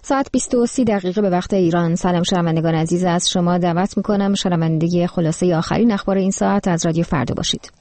ساعت 20:30 به وقت ایران. سلام شنوندگان عزیز، از شما دعوت میکنم شنونده خلاصه آخرین اخبار این ساعت از رادیو فردا باشید.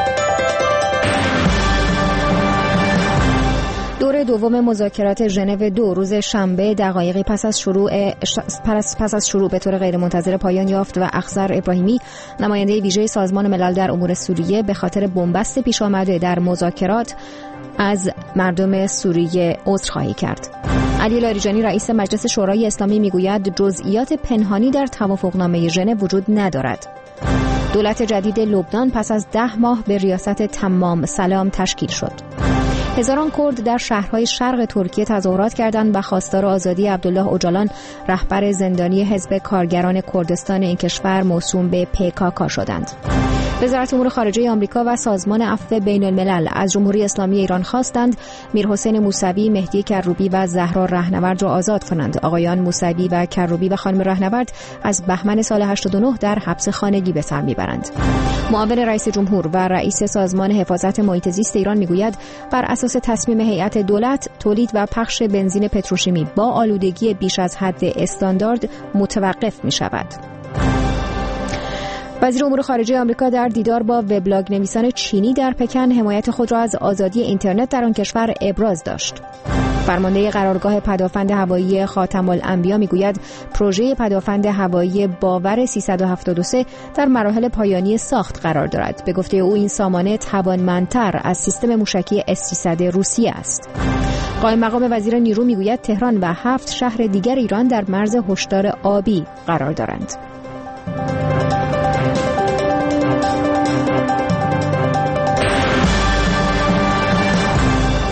دور دوم مذاکرات ژنو 2 روز شنبه دقایقی پس از شروع به طور غیرمنتظره پایان یافت و اخضر ابراهیمی، نماینده ویژه سازمان ملل در امور سوریه، به خاطر بنبست پیش آمده در مذاکرات از مردم سوریه عذرخواهی کرد. علی لاریجانی رئیس مجلس شورای اسلامی میگوید جزئیات پنهانی در توافقنامه ژنو وجود ندارد. دولت جدید لبنان پس از 10 ماه به ریاست تمام سلام تشکیل شد. هزاران کرد در شهرهای شرق ترکیه تظاهرات کردند و خواستار آزادی عبدالله اوجالان، رهبر زندانی حزب کارگران کردستان این کشور موسوم به PKK شدند. وزارت امور خارجه آمریکا و سازمان عفو بین الملل از جمهوری اسلامی ایران خواستند میرحسین موسوی، مهدی کروبی و زهرا رهنورد را آزاد کنند. آقایان موسوی و کروبی و خانم رهنورد از بهمن سال 89 در حبس خانگی به سر میبرند. معاون رئیس جمهور و رئیس سازمان حفاظت محیط زیست ایران میگوید بر اساس تصمیم هیئت دولت، تولید و پخش بنزین پتروشیمی با آلودگی بیش از حد استاندارد متوقف میشود. وزیر امور خارجه آمریکا در دیدار با وبلاگ نویسان چینی در پکن حمایت خود را از آزادی اینترنت در آن کشور ابراز داشت. فرمانده قرارگاه پدافند هوایی خاتم الانبیا میگوید پروژه پدافند هوایی باور 373 در مراحل پایانی ساخت قرار دارد. به گفته او این سامانه توانمندتر از سیستم موشکی S-300 روسیه است. قائم مقام وزیر نیرو میگوید تهران و 7 شهر دیگر ایران در مرز هشدار آبی قرار دارند.